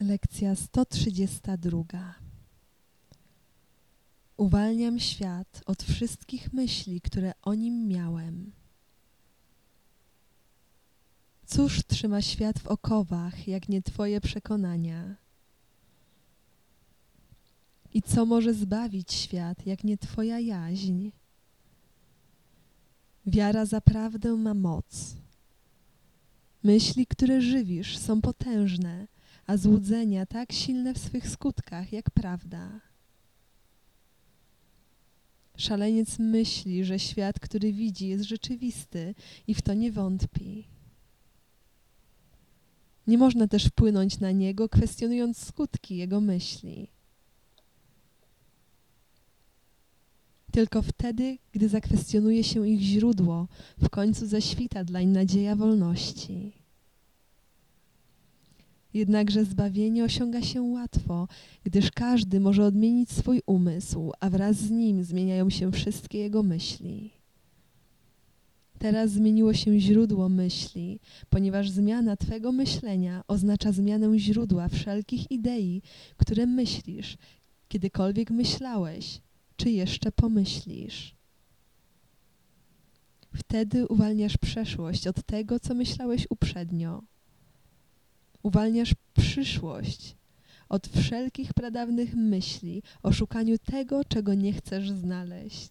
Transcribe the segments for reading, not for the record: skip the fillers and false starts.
Lekcja 132. Uwalniam świat od wszystkich myśli, które o nim miałem. Cóż trzyma świat w okowach, jak nie Twoje przekonania? I co może zbawić świat, jak nie Twoja jaźń? Wiara zaprawdę ma moc. Myśli, które żywisz, są potężne, a złudzenia tak silne w swych skutkach, jak prawda. Szaleniec myśli, że świat, który widzi, jest rzeczywisty i w to nie wątpi. Nie można też wpłynąć na niego, kwestionując skutki jego myśli. Tylko wtedy, gdy zakwestionuje się ich źródło, w końcu zaświta dlań nadzieja wolności. Jednakże zbawienie osiąga się łatwo, gdyż każdy może odmienić swój umysł, a wraz z nim zmieniają się wszystkie jego myśli. Teraz zmieniło się źródło myśli, ponieważ zmiana Twego myślenia oznacza zmianę źródła wszelkich idei, które myślisz, kiedykolwiek myślałeś, czy jeszcze pomyślisz. Wtedy uwalniasz przeszłość od tego, co myślałeś uprzednio. Uwalniasz przyszłość od wszelkich pradawnych myśli o szukaniu tego, czego nie chcesz znaleźć.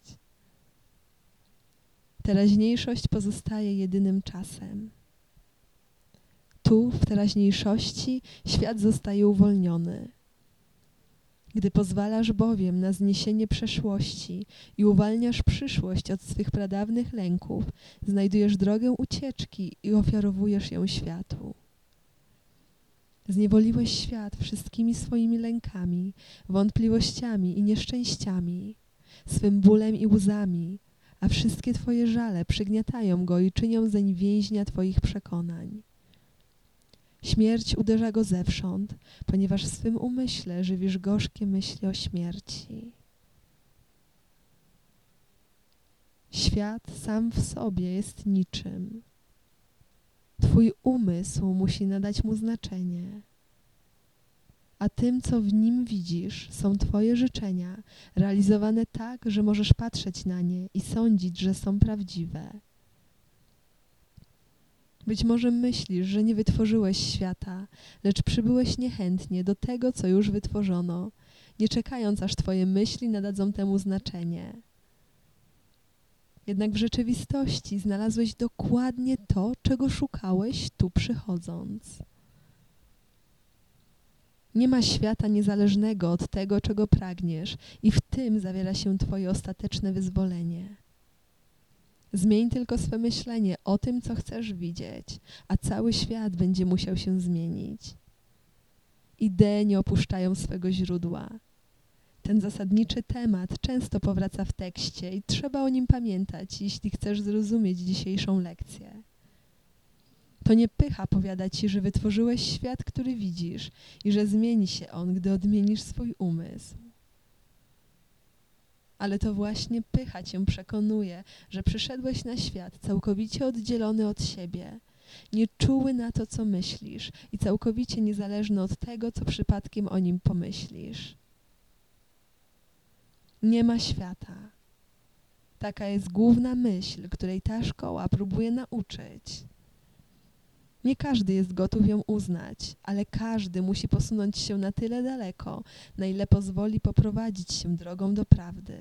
Teraźniejszość pozostaje jedynym czasem. Tu, w teraźniejszości, świat zostaje uwolniony. Gdy pozwalasz bowiem na zniesienie przeszłości i uwalniasz przyszłość od swych pradawnych lęków, znajdujesz drogę ucieczki i ofiarowujesz ją światu. Zniewoliłeś świat wszystkimi swoimi lękami, wątpliwościami i nieszczęściami, swym bólem i łzami, a wszystkie Twoje żale przygniatają go i czynią zeń więźnia Twoich przekonań. Śmierć uderza go zewsząd, ponieważ w swym umyśle żywisz gorzkie myśli o śmierci. Świat sam w sobie jest niczym. Twój umysł musi nadać mu znaczenie. A tym, co w nim widzisz, są Twoje życzenia, realizowane tak, że możesz patrzeć na nie i sądzić, że są prawdziwe. Być może myślisz, że nie wytworzyłeś świata, lecz przybyłeś niechętnie do tego, co już wytworzono, nie czekając, aż Twoje myśli nadadzą temu znaczenie. Jednak w rzeczywistości znalazłeś dokładnie to, czego szukałeś tu przychodząc. Nie ma świata niezależnego od tego, czego pragniesz, i w tym zawiera się Twoje ostateczne wyzwolenie. Zmień tylko swe myślenie o tym, co chcesz widzieć, a cały świat będzie musiał się zmienić. Idee nie opuszczają swego źródła. Ten zasadniczy temat często powraca w tekście i trzeba o nim pamiętać, jeśli chcesz zrozumieć dzisiejszą lekcję. To nie pycha powiada Ci, że wytworzyłeś świat, który widzisz i że zmieni się on, gdy odmienisz swój umysł. Ale to właśnie pycha Cię przekonuje, że przyszedłeś na świat całkowicie oddzielony od siebie, nieczuły na to, co myślisz i całkowicie niezależny od tego, co przypadkiem o nim pomyślisz. Nie ma świata. Taka jest główna myśl, której ta szkoła próbuje nauczyć. Nie każdy jest gotów ją uznać, ale każdy musi posunąć się na tyle daleko, na ile pozwoli poprowadzić się drogą do prawdy.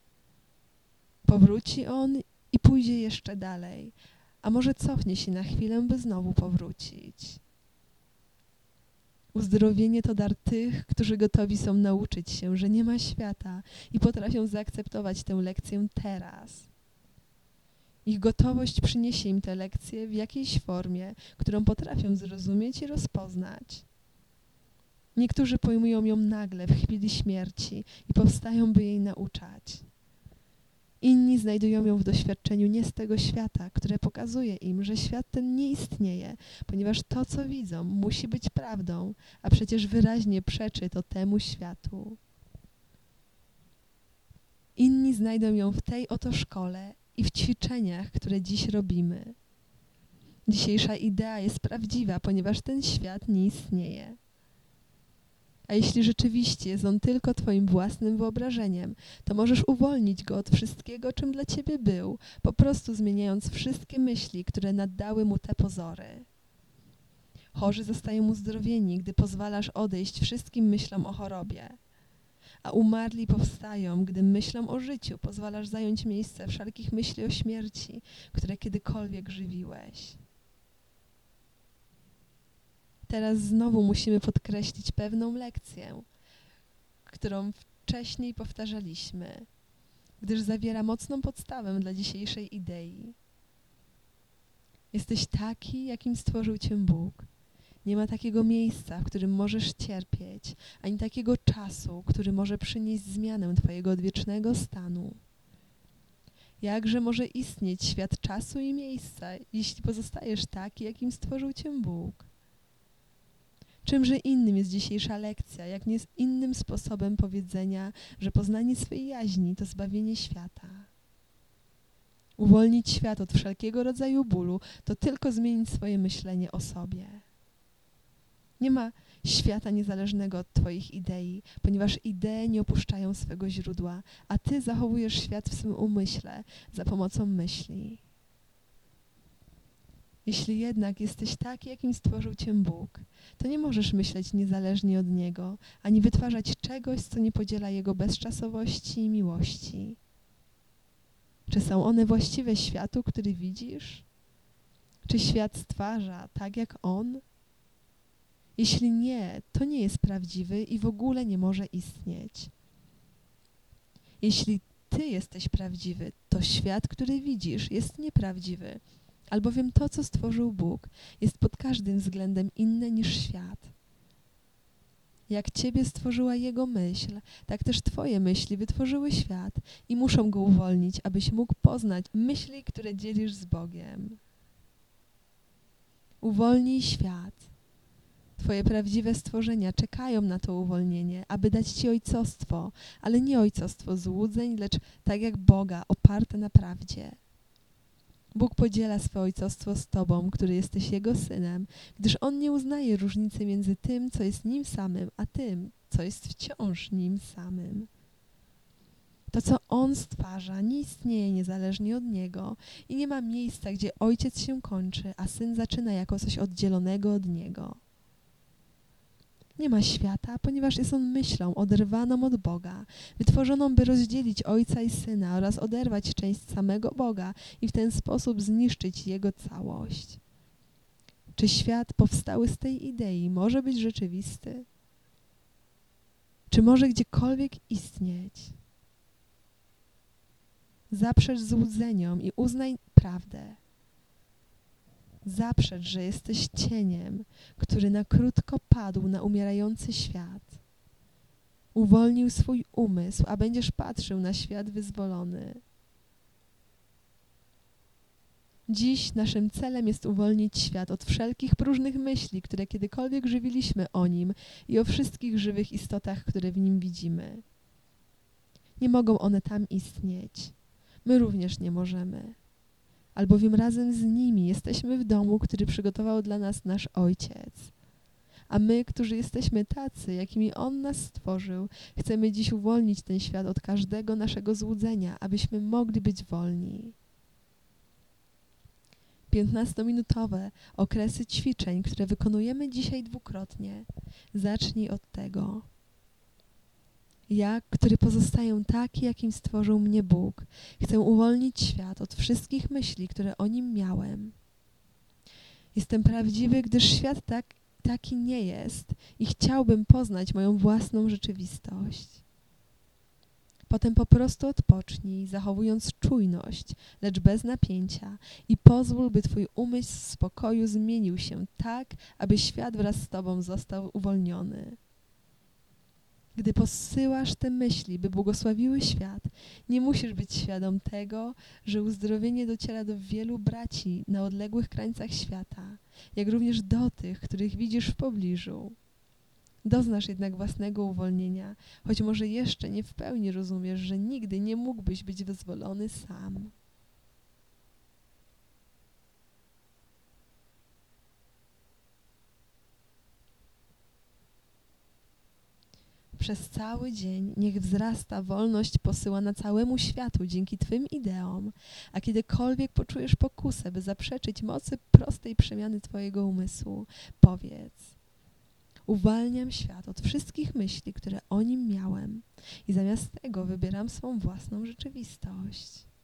Powróci on i pójdzie jeszcze dalej, a może cofnie się na chwilę, by znowu powrócić. Uzdrowienie to dar tych, którzy gotowi są nauczyć się, że nie ma świata i potrafią zaakceptować tę lekcję teraz. Ich gotowość przyniesie im tę lekcję w jakiejś formie, którą potrafią zrozumieć i rozpoznać. Niektórzy pojmują ją nagle, w chwili śmierci i powstają, by jej nauczać. Inni znajdują ją w doświadczeniu nie z tego świata, które pokazuje im, że świat ten nie istnieje, ponieważ to, co widzą, musi być prawdą, a przecież wyraźnie przeczy to temu światu. Inni znajdą ją w tej oto szkole i w ćwiczeniach, które dziś robimy. Dzisiejsza idea jest prawdziwa, ponieważ ten świat nie istnieje. A jeśli rzeczywiście jest on tylko twoim własnym wyobrażeniem, to możesz uwolnić go od wszystkiego, czym dla ciebie był, po prostu zmieniając wszystkie myśli, które naddały mu te pozory. Chorzy zostają uzdrowieni, gdy pozwalasz odejść wszystkim myślom o chorobie. A umarli powstają, gdy myślom o życiu pozwalasz zająć miejsce wszelkich myśli o śmierci, które kiedykolwiek żywiłeś. Teraz znowu musimy podkreślić pewną lekcję, którą wcześniej powtarzaliśmy, gdyż zawiera mocną podstawę dla dzisiejszej idei. Jesteś taki, jakim stworzył cię Bóg. Nie ma takiego miejsca, w którym możesz cierpieć, ani takiego czasu, który może przynieść zmianę twojego odwiecznego stanu. Jakże może istnieć świat czasu i miejsca, jeśli pozostajesz taki, jakim stworzył cię Bóg? Czymże innym jest dzisiejsza lekcja, jak nie z innym sposobem powiedzenia, że poznanie swej jaźni to zbawienie świata. Uwolnić świat od wszelkiego rodzaju bólu to tylko zmienić swoje myślenie o sobie. Nie ma świata niezależnego od twoich idei, ponieważ idee nie opuszczają swego źródła, a ty zachowujesz świat w swym umyśle za pomocą myśli. Jeśli jednak jesteś taki, jakim stworzył cię Bóg, to nie możesz myśleć niezależnie od Niego, ani wytwarzać czegoś, co nie podziela Jego bezczasowości i miłości. Czy są one właściwe światu, który widzisz? Czy świat stwarza tak jak On? Jeśli nie, to nie jest prawdziwy i w ogóle nie może istnieć. Jeśli ty jesteś prawdziwy, to świat, który widzisz, jest nieprawdziwy, albowiem to, co stworzył Bóg, jest pod każdym względem inne niż świat. Jak ciebie stworzyła Jego myśl, tak też twoje myśli wytworzyły świat i muszą go uwolnić, abyś mógł poznać myśli, które dzielisz z Bogiem. Uwolnij świat. Twoje prawdziwe stworzenia czekają na to uwolnienie, aby dać ci ojcostwo, ale nie ojcostwo złudzeń, lecz tak jak Boga, oparte na prawdzie. Bóg podziela swe ojcostwo z tobą, który jesteś Jego synem, gdyż On nie uznaje różnicy między tym, co jest Nim samym, a tym, co jest wciąż Nim samym. To, co On stwarza, nie istnieje niezależnie od Niego i nie ma miejsca, gdzie Ojciec się kończy, a Syn zaczyna jako coś oddzielonego od Niego. Nie ma świata, ponieważ jest on myślą oderwaną od Boga, wytworzoną, by rozdzielić Ojca i Syna oraz oderwać część samego Boga i w ten sposób zniszczyć Jego całość. Czy świat powstały z tej idei może być rzeczywisty? Czy może gdziekolwiek istnieć? Zaprzecz złudzeniom i uznaj prawdę. Zaprzecz, że jesteś cieniem, który na krótko padł na umierający świat. Uwolnił swój umysł, a będziesz patrzył na świat wyzwolony. Dziś naszym celem jest uwolnić świat od wszelkich próżnych myśli, które kiedykolwiek żywiliśmy o nim i o wszystkich żywych istotach, które w nim widzimy. Nie mogą one tam istnieć. My również nie możemy. Albowiem razem z nimi jesteśmy w domu, który przygotował dla nas nasz Ojciec. A my, którzy jesteśmy tacy, jakimi On nas stworzył, chcemy dziś uwolnić ten świat od każdego naszego złudzenia, abyśmy mogli być wolni. 15-minutowe okresy ćwiczeń, które wykonujemy dzisiaj dwukrotnie. Zacznij od tego. Ja, który pozostaję taki, jakim stworzył mnie Bóg, chcę uwolnić świat od wszystkich myśli, które o nim miałem. Jestem prawdziwy, gdyż świat taki nie jest i chciałbym poznać moją własną rzeczywistość. Potem po prostu odpocznij, zachowując czujność, lecz bez napięcia i pozwól, by twój umysł w spokoju zmienił się tak, aby świat wraz z tobą został uwolniony. Gdy posyłasz te myśli, by błogosławiły świat, nie musisz być świadom tego, że uzdrowienie dociera do wielu braci na odległych krańcach świata, jak również do tych, których widzisz w pobliżu. Doznasz jednak własnego uwolnienia, choć może jeszcze nie w pełni rozumiesz, że nigdy nie mógłbyś być wyzwolony sam. Przez cały dzień niech wzrasta wolność posyłana całemu światu dzięki Twym ideom, a kiedykolwiek poczujesz pokusę, by zaprzeczyć mocy prostej przemiany Twojego umysłu, powiedz: uwalniam świat od wszystkich myśli, które o nim miałem i zamiast tego wybieram swą własną rzeczywistość.